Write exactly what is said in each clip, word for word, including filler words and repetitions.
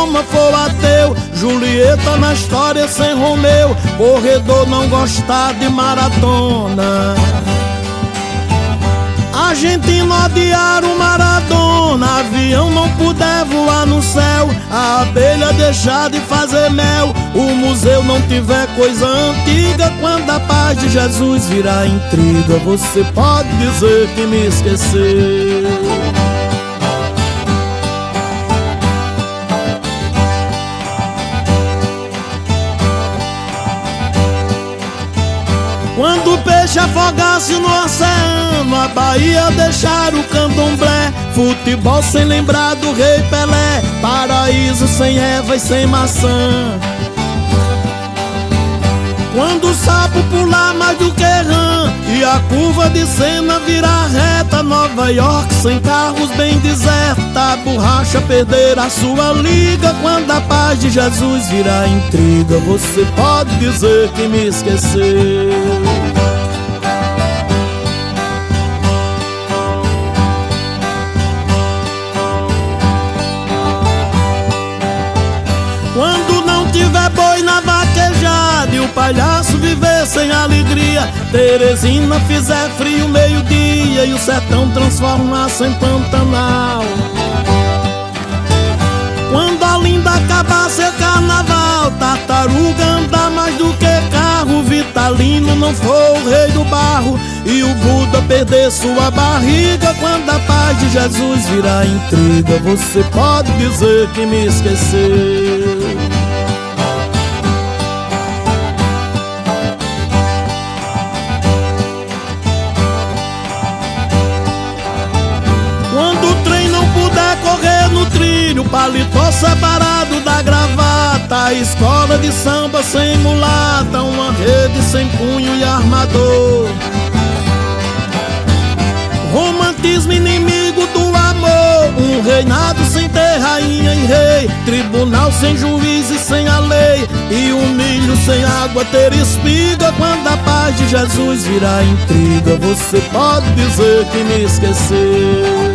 Roma for ateu, Julieta na história sem Romeu, corredor não gostar de maratona. Argentino odiar o Maradona, avião não puder voar no céu, a abelha deixar de fazer mel, o museu não tiver coisa antiga, quando a paz de Jesus virar intriga, você pode dizer que me esqueceu. Quando o peixe afogasse no oceano, a Bahia deixar o candomblé, futebol sem lembrar do rei Pelé, paraíso sem Eva e sem maçã. Quando o sapo pular mais do que rã e a curva de Sena virar reta, Nova York sem carros bem deserta, a borracha perder a sua liga, quando a paz de Jesus virar intriga, você pode dizer que me esqueceu. Quando não tiver boi na vaquejada e o palhaço viver sem alegria, Teresina fizer frio meio-dia e o sertão transformar-se em Pantanal. Quando a linda acabar seu carnaval, tartaruga andar mais do que carro, Vitalino não for o rei do barro e o Buda perder sua barriga, quando a paz de Jesus virar intriga, você pode dizer que me esqueceu. Correr no trilho, paletó separado da gravata, a escola de samba sem mulata, uma rede sem punho e armador. Romantismo inimigo do amor, um reinado sem ter rainha e rei, tribunal sem juiz e sem a lei, e um milho sem água ter espiga, quando a paz de Jesus virar intriga, você pode dizer que me esqueceu.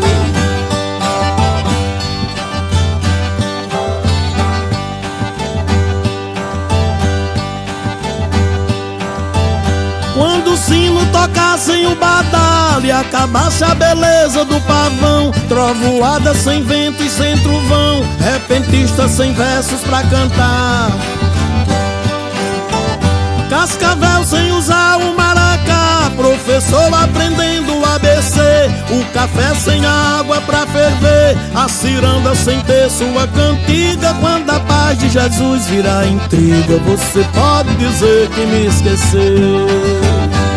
Quando o sino tocasse em o badalo e acabasse a beleza do pavão, trovoada sem vento e sem trovão, repentista sem versos pra cantar, Cascavel sem usar o maracá, professor aprendendo o A B C, o café sem água pra ferver, a ciranda sem ter sua cantiga, quando a paz de Jesus virar intriga, você pode dizer que me esqueceu.